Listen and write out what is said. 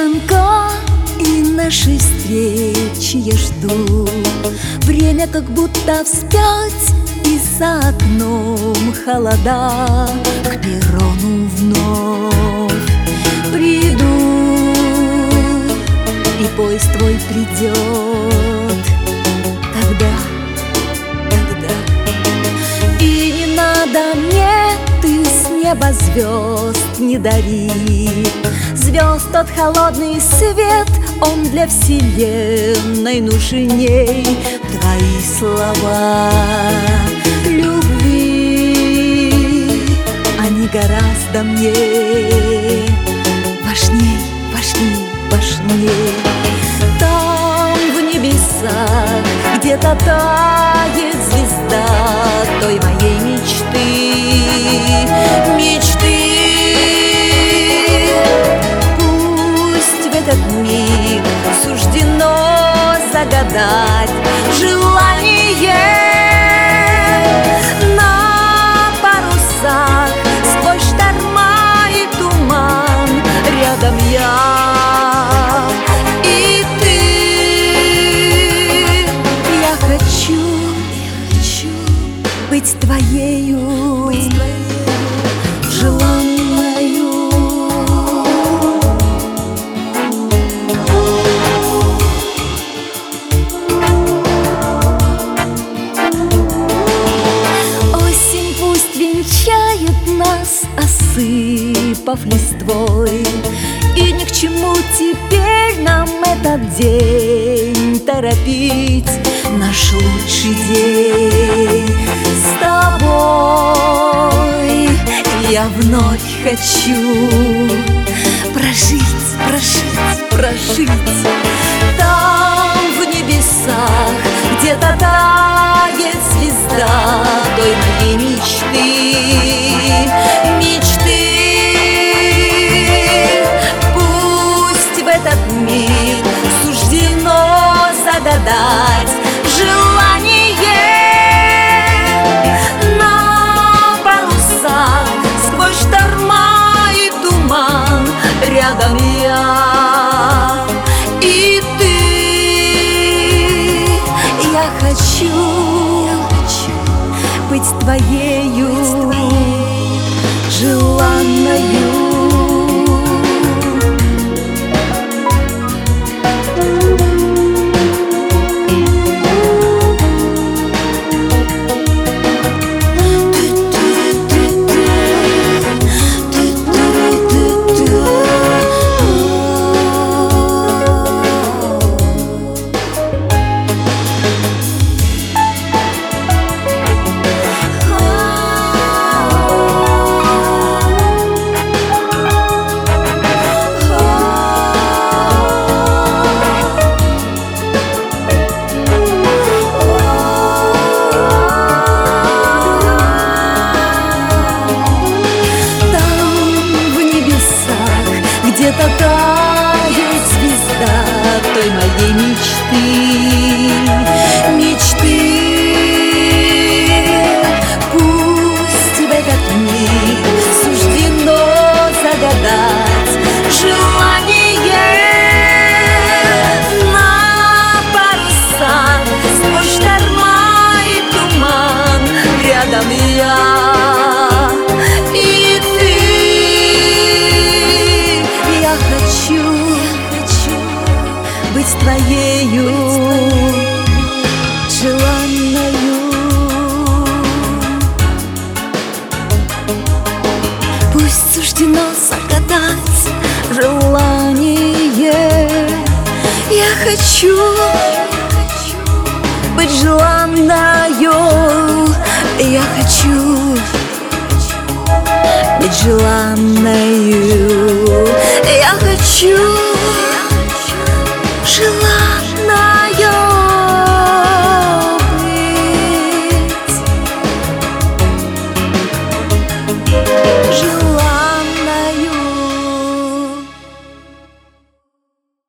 звонка и нашей встречи я жду. Время как будто вспять, и за окном холода. К перрону вновь приду, и поезд твой придет тогда. И не надо мне, ты с неба звезд не дари. Звезд тот холодный свет, он для вселенной нужней. Твои слова любви, они гораздо мне важней, важней, важней. Там в небесах где-то тает звезда той моей мечты, мечты. Пусть в этот миг суждено загадать желание на парусах сквозь шторма и туман. Рядом я и ты. Я хочу быть твоею, желанною. Осень пусть венчает нас, осыпав листвой, и ни к чему теперь нам этот день торопить. Наш лучший день с тобой. Я вновь хочу прожить, прожить, прожить. Там в небесах где-то тает звезда той моей мечты, мечты. Пусть в этот миг суждено загадать желание на парусах сквозь шторма и туман. Рядом я и ты. Я хочу быть твоею, желанною. Где-то тает звезда той моей мечты, мечты. Пусть в этот миг суждено загадать желание на парусах сквозь шторма и туман. Рядом я и ты. Я хочу быть твоею, желанною. Пусть суждено загадать желание. Я хочу быть желанною. Я хочу быть желанною. Я хочу